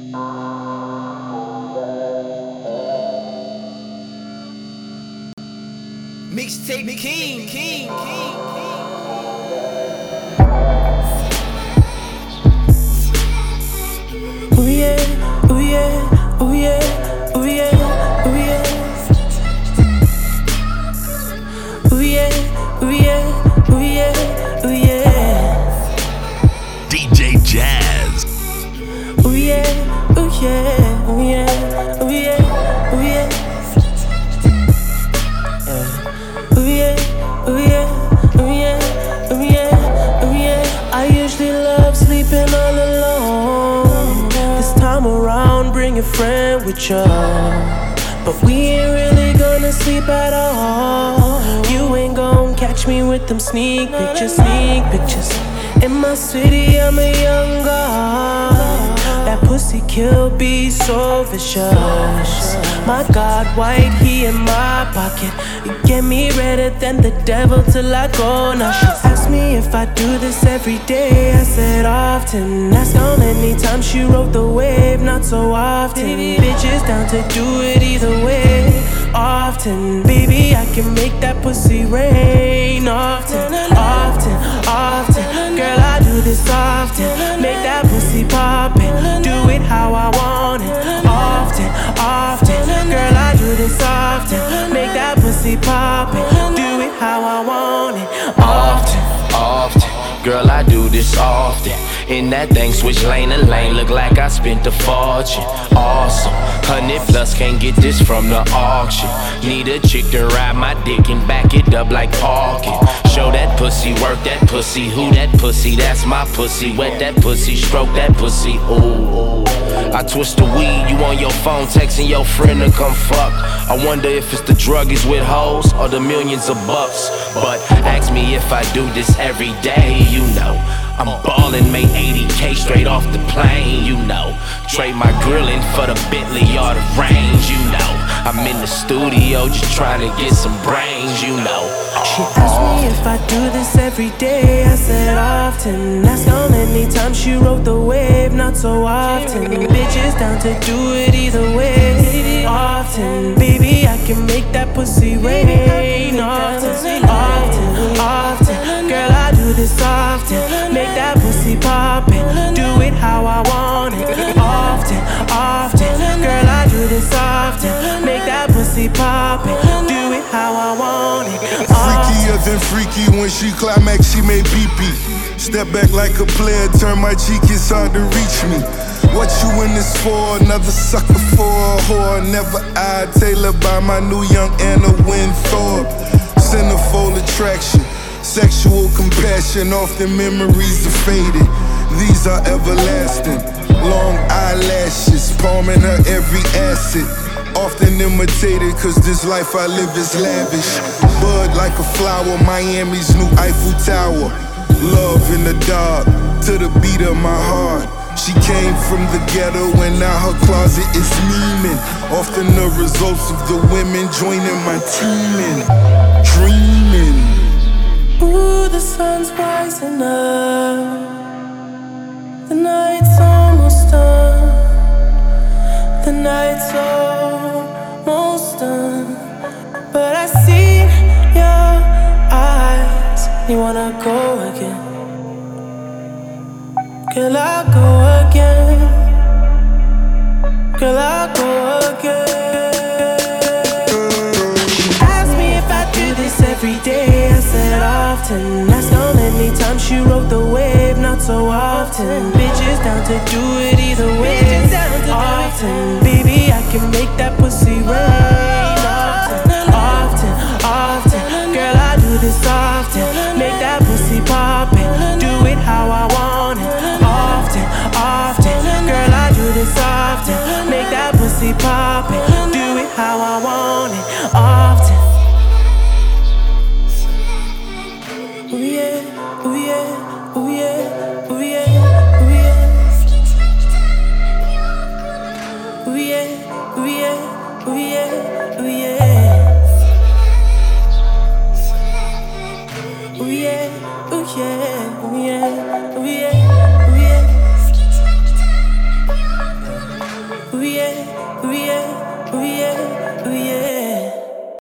Mixtape King. Ooh yeah, ooh yeah, ooh yeah, ooh yeah, ooh yeah. Ooh yeah, ooh yeah, ooh yeah, ooh yeah. DJ Jazz. Ooh yeah, ooh yeah, ooh yeah, ooh yeah, ooh yeah. Ooh yeah, ooh yeah, ooh yeah, ooh yeah, ooh yeah. I usually love sleeping all alone. This time around, bring a friend with you. But we ain't really gonna sleep at all. You ain't gon' catch me with them sneak pictures. In my city, I'm a young god. That pussy kill be so vicious. My God, white, he in my pocket. You get me redder than the devil till I go. Now she asked me if I do this every day. I said often. Asked how many times she rode the wave. Not so often. Bitches down to do it either way. Often, baby, I can make that pussy rain. Often, girl, I do this often. Make that pussy poppin', do it how I want it. Often, girl, I do this often. Make that pussy poppin', do it how I want it. Often, girl, I do this often. In that thing, switch lane to lane, look like I spent a fortune. Awesome, 100 plus, can't get this from the auction. Need a chick to ride my dick and back it up like parking. Show that pussy, work that pussy, who that pussy, that's my pussy. Wet that pussy, stroke that pussy, ooh. I twist the weed, you on your phone texting your friend to come fuck. I wonder if it's the druggies with hoes or the millions of bucks. But ask me if I do this every day, you know I'm ballin', made 80K straight off the plane, you know. Trade my grillin' for the Bentley or the range, you know. I'm in the studio just trying to get some brains, you know. She asked me if I do this every day. I said often. Asked how many times she rode the wave. Not so often. Bitches down to do it either way. Often, baby, I can make that pussy rain. Often, girl, I do this often. Make that pussy poppin', do it how I want it. Often, girl, I do this often. Make that pussy poppin', do it how I want it. Freakier than freaky when she climax, she made pee-pee. Step back like a player, turn my cheek, it's hard to reach me. What you in this for? Another sucker for a whore. Never eyed, tailored by my new young Anna Winthorpe. Centerfold attraction, sexual compassion, often memories are faded. These are everlasting. Long eyelashes, palming her every acid. Often imitated, cause this life I live is lavish. Bud like a flower, Miami's new Eiffel Tower. Love in the dark, to the beat of my heart. She came from the ghetto and now her closet is Neiman. Often the results of the women joining my team and dreaming. Ooh, the sun's rising up. The night's almost done. The night's almost done. But I see your eyes. You wanna go again? Girl, I'll go again. Girl, I'll go again. She asked me if I do this every day. I said often. Asked how many times she rode the wave. Not so often. Bitches down to do it either way. Often, baby, I can make that pussy rain. Often, girl, I do this often. Make that pussy poppin', do it how I want it. Often, girl, I do this often. Make that pussy poppin', do it how I want it. Often. Ooh yeah, ooh yeah, ooh yeah, ooh yeah, ooh yeah. Ooh yeah, ooh yeah, ooh yeah, ooh yeah, ooh yeah.